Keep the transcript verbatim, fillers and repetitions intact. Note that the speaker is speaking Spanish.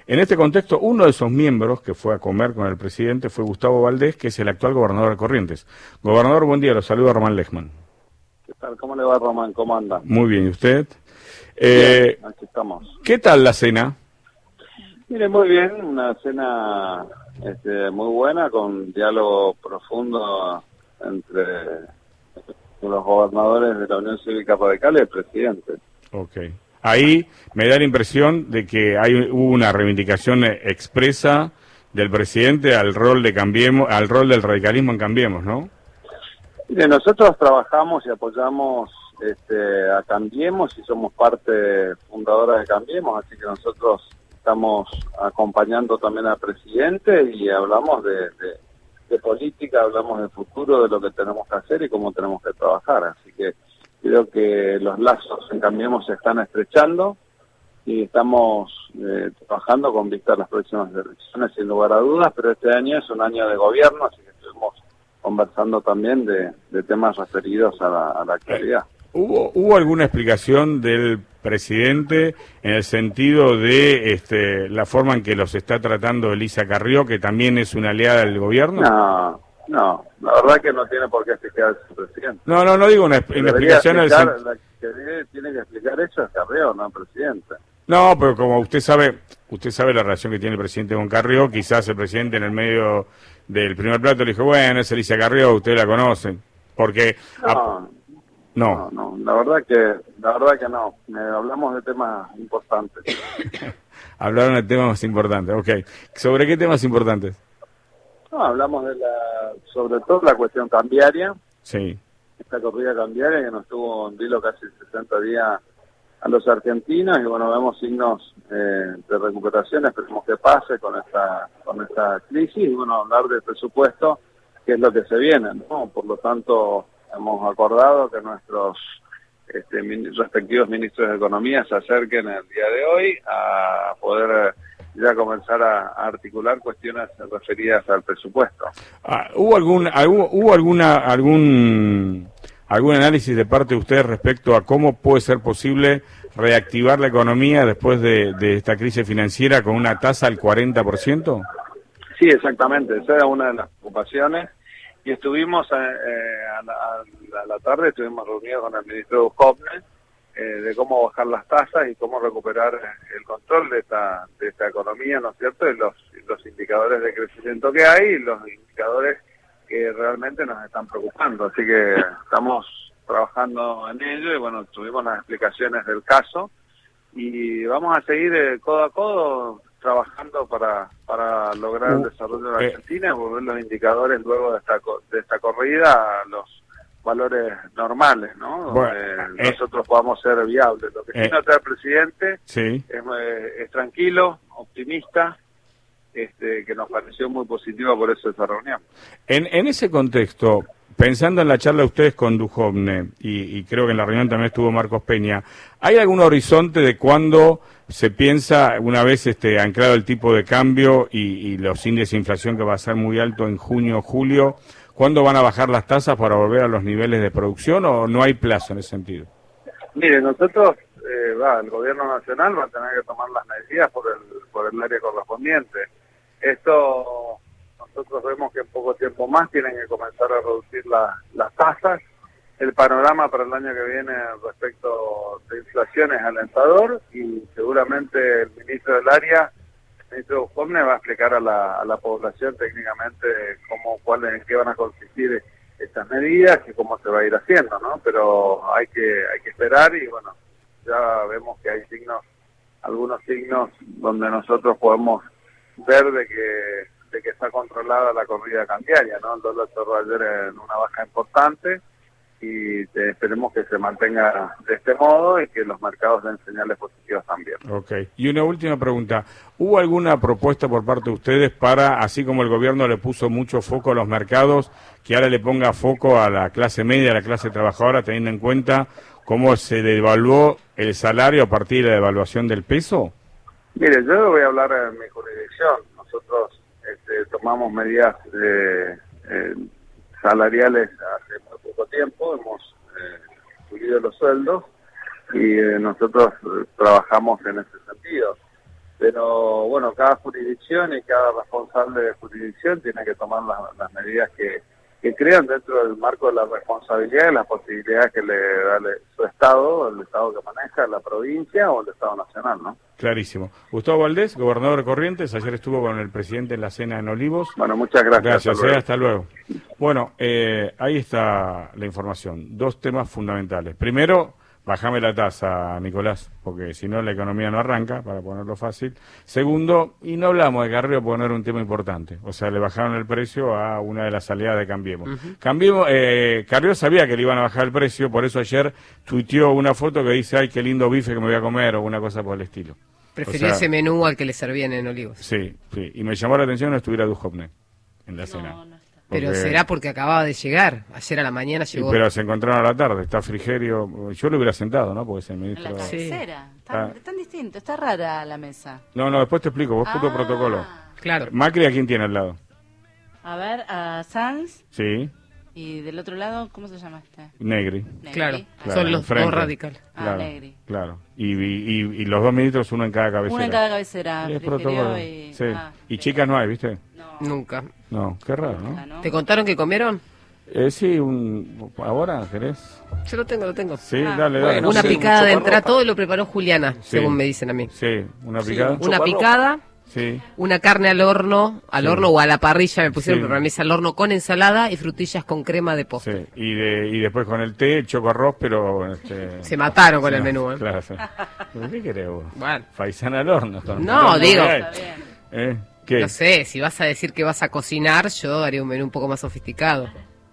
En este contexto, uno de esos miembros que fue a comer con el presidente fue Gustavo Valdés, que es el actual gobernador de Corrientes. Gobernador, buen día, lo saluda Román Lechman. ¿Qué tal? ¿Cómo le va, Román? ¿Cómo anda? Muy bien, ¿y usted? Eh, bien, aquí estamos. ¿Qué tal la cena? Mire, muy bien, una cena este, muy buena, con diálogo profundo entre los gobernadores de la Unión Cívica Radical y el presidente. Ok. Ahí me da la impresión de que hay hubo una reivindicación expresa del presidente al rol de Cambiemos, al rol del radicalismo en Cambiemos, ¿no? Mire, nosotros trabajamos y apoyamos este, a Cambiemos y somos parte fundadora de Cambiemos, así que nosotros estamos acompañando también al presidente y hablamos de, de, de política, hablamos del futuro, de lo que tenemos que hacer y cómo tenemos que trabajar. Así que creo que los lazos en Cambiemos se están estrechando y estamos eh, trabajando con vista a las próximas elecciones sin lugar a dudas, pero este año es un año de gobierno, así que estuvimos conversando también de, de temas referidos a la, a la actualidad. ¿Hubo, ¿Hubo alguna explicación del presidente en el sentido de este, la forma en que los está tratando Elisa Carrió, que también es una aliada del gobierno? No, no, la verdad que no tiene por qué explicar el presidente. No, no, no digo una, una explicación... Explicar, al la que tiene que explicar eso es Carrió, no el presidente. No, pero como usted sabe, usted sabe la relación que tiene el presidente con Carrió, quizás el presidente en el medio del primer plato le dijo, bueno, es Elisa Carrió, usted la conoce, porque... No, a... no. no, no, la verdad que, la verdad que no, eh, hablamos de temas importantes. Hablaron de temas importantes, ok. ¿Sobre qué temas importantes? No, hablamos de la, sobre todo la cuestión cambiaria. Sí. Esta corrida cambiaria que nos tuvo en vilo casi sesenta días a los argentinos y bueno, vemos signos eh, de recuperación, esperemos que pase con esta con esta crisis y bueno, hablar del presupuesto, que es lo que se viene, ¿no? Por lo tanto, hemos acordado que nuestros este, min respectivos ministros de Economía se acerquen el día de hoy a poder ya comenzar a, a articular cuestiones referidas al presupuesto. Ah, ¿Hubo algún algún hubo alguna algún algún análisis de parte de ustedes respecto a cómo puede ser posible reactivar la economía después de, de esta crisis financiera con una tasa al cuarenta por ciento? Sí, exactamente, esa era una de las preocupaciones y estuvimos eh, a, la, a la tarde, estuvimos reunidos con el ministro Duhovne eh, de cómo bajar las tasas y cómo recuperar el control de esta de esta economía, ¿no es cierto? Y los, los indicadores de crecimiento que hay y los indicadores que realmente nos están preocupando, así que estamos trabajando en ello y bueno, tuvimos las explicaciones del caso y vamos a seguir eh, codo a codo trabajando para para lograr el desarrollo de la Argentina y volver los indicadores luego de esta de esta corrida a los valores normales, ¿no? Bueno, Donde eh, nosotros podamos ser viables. Lo que eh, sí nota el presidente sí. es, eh, es tranquilo, optimista, Este, que nos pareció muy positiva por eso esa reunión. En, en ese contexto, pensando en la charla de ustedes con Duhovne, y, y creo que en la reunión también estuvo Marcos Peña, ¿hay algún horizonte de cuándo se piensa, una vez este anclado el tipo de cambio y, y los índices de inflación que va a ser muy alto en junio o julio, cuándo van a bajar las tasas para volver a los niveles de producción o no hay plazo en ese sentido? Mire, nosotros, eh, va, el gobierno nacional va a tener que tomar las medidas por el, por el área correspondiente. Esto, nosotros vemos que en poco tiempo más tienen que comenzar a reducir la, las tasas. El panorama para el año que viene respecto de inflación es alentador y seguramente el ministro del área, el ministro Duhovne, va a explicar a la, a la población técnicamente cómo, cuáles, en qué van a consistir estas medidas y cómo se va a ir haciendo, ¿no? Pero hay que, hay que esperar y bueno, ya vemos que hay signos, algunos signos donde nosotros podemos ver de que de que está controlada la corrida cambiaria, ¿no? El dólar cerró ayer en una baja importante y eh, esperemos que se mantenga de este modo y que los mercados den señales positivas también. Ok. Y una última pregunta. ¿Hubo alguna propuesta por parte de ustedes para, así como el gobierno le puso mucho foco a los mercados, que ahora le ponga foco a la clase media, a la clase trabajadora, teniendo en cuenta cómo se devaluó el salario a partir de la devaluación del peso? Mire, yo voy a hablar en mi jurisdicción. Nosotros este, tomamos medidas eh, eh, salariales hace muy poco tiempo, hemos eh, subido los sueldos y eh, nosotros eh, trabajamos en ese sentido. pero bueno, cada jurisdicción y cada responsable de jurisdicción tiene que tomar las, las medidas que, que crean dentro del marco de la responsabilidad y las posibilidades que le da el, su Estado, el Estado que maneja, la provincia o el Estado nacional, ¿no? Clarísimo. Gustavo Valdés, gobernador de Corrientes, ayer estuvo con el presidente en la cena en Olivos. Bueno, muchas gracias. Gracias, hasta luego. Eh, hasta luego. Bueno, eh, ahí está la información. Dos temas fundamentales. Primero, bajame la tasa, Nicolás, porque si no la economía no arranca, para ponerlo fácil. Segundo, y no hablamos de Carrió porque no era un tema importante. O sea, le bajaron el precio a una de las aliadas de Cambiemos. Uh-huh. Cambiemos, eh, Carrió sabía que le iban a bajar el precio, por eso ayer tuiteó una foto que dice, ay, qué lindo bife que me voy a comer, o una cosa por el estilo. Prefirió o sea, ese menú al que le servían en Olivos. Sí, sí. Y me llamó la atención que no estuviera Duhovne en la cena. No, no está. Pero Porque... será porque acababa de llegar. Ayer a la mañana llegó. Sí, pero se encontraron a la tarde. Está Frigerio. Yo lo hubiera sentado, ¿no? Porque es el ministro. En la cabecera. Sí. Tan, ah. tan distinto. Está rara la mesa. No, no, después te explico. Vos ah, puto protocolo. Claro. Macri, ¿a quién tiene al lado? A ver, a Sanz. Sí. Y del otro lado, ¿cómo se llama este? Negri. Negri. Claro. Claro, son los frente. dos radicales. Ah, Claro, Negri. claro. Y, y, y los dos ministros, uno en cada cabecera. Uno en cada cabecera. Es Frigerio protocolo. y... Sí. Ah, y chicas no hay, ¿viste? no. Nunca. No, qué raro, ¿no? Nunca, ¿no? ¿Te contaron que comieron? Eh, sí, un... ¿ahora querés? Yo lo tengo, lo tengo. Sí, Ah. dale, dale. Bueno, una Sí, picada de un entrada, chocorropa. todo lo preparó Juliana, Sí. según me dicen a mí. Sí, una Sí, picada. un Una chocorropa. picada, Sí. una carne al horno, al Sí. horno o a la parrilla, me pusieron, Sí. pero para mí es al horno con ensalada y frutillas con crema de postre. Sí, y, de, y después con el té, choco arroz, pero... Este, Se mataron con sí, el menú, ¿eh? Claro, sí. ¿Pero qué querés vos? Bueno. Faisán al horno. Con No, con- digo. ¿Eh? Está bien. ¿Eh? ¿Qué? No sé, si vas a decir que vas a cocinar, yo haría un menú un poco más sofisticado.